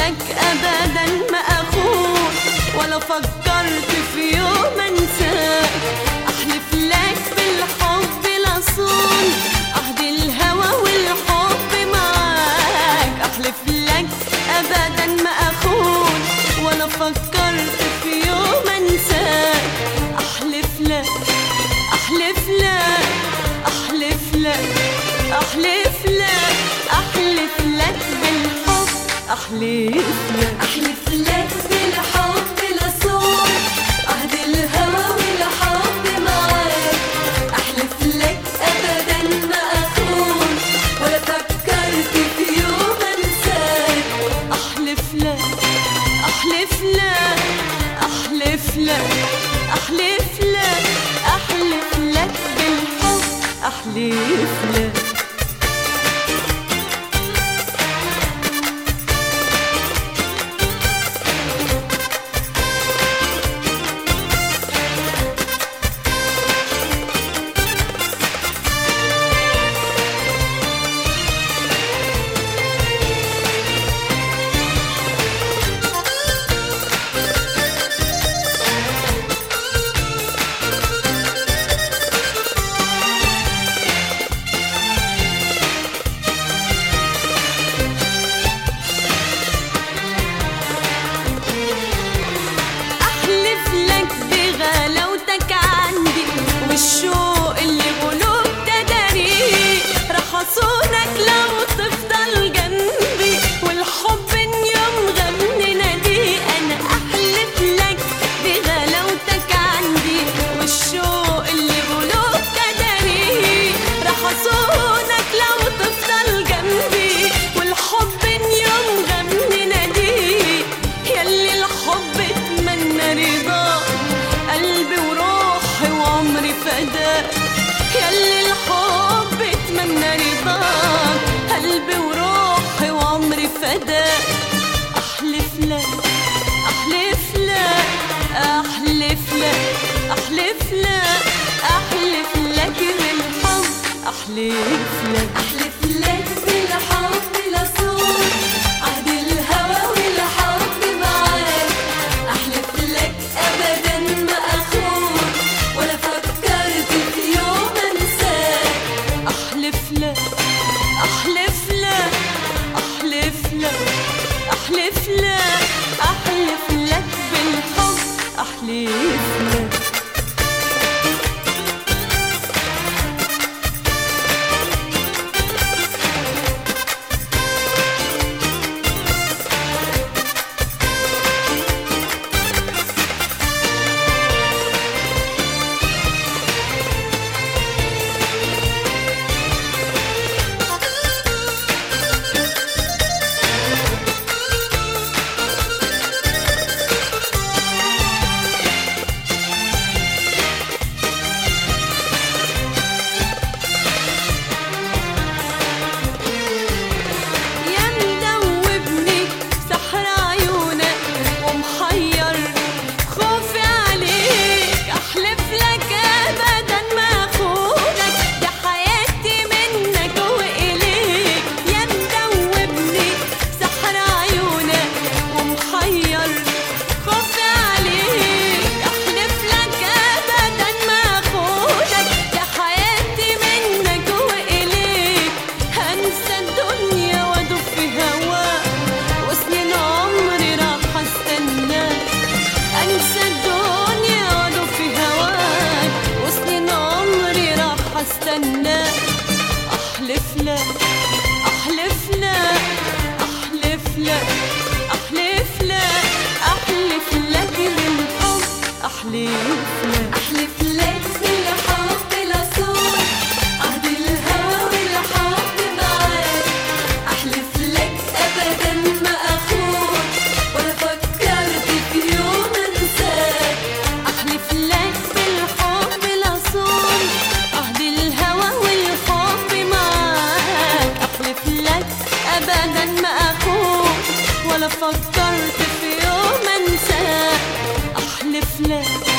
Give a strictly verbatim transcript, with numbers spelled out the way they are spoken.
لك أبدا ما أخون ولا فكرت في يوم أنساك. أحلف لك بالحب لصون عهد الهوى والحب معاك. أحلف لك أبدا ما أخون ولا فكرت في يوم أنساك. أحلف لك أحلف لك أحلف لك أحلف لك أحلف لك بالحب. أحلف لك أحلف لك بالحب لصون عهد الهوى والحب معاك. أحلف لك أبدا ما أخون ولا فكرت في يوم أنساك. أحلف لك أحلف لك أحلف لك أحلف لك أحلف لك بالحب. أحلف لك والشوق اللي قلوب تداري راح أصونك لو تفضل جنبي والحب يوم غني نادي. أنا أحلف لك بغلاوتك عندي والشوق اللي قلوب تداري راح أصونك لو تفضل جنبي والحب يوم غني نادي. ياللي الحب اتمنى رضاك قلبي وروحي وعمري فداك. ياللي الحب اتمنى رضاك قلبي وروحي وعمري فداك. أحلف لك أحلف لك أحلف لك أحلف لك أحلف لك بالحب. أحلف لك أحلف لك بالحب لصون عهد الهوى والحب معاك. أحلف لك أبدا ما أخون ولا فكرت في يوم أنساك. أحلف لك أحلف لك أحلف لك أحلف لك أحلف لك بالحب. أحلف لك استناك. أحلف لك أحلف لك أحلف لك أحلف لك أحلف لك بالحب. أحلف لك أحلف لك بالحب لصون عهد الهوى والحب معاك. أحلف لك أبدا ما أخون ولا فكرت في يوم أنساك. أحلف لك بالحب لصون عهد الهوى والحب معاك. أحلف لك أبدا ما أخون ولا فكرت في يوم أنساك. أحلف لك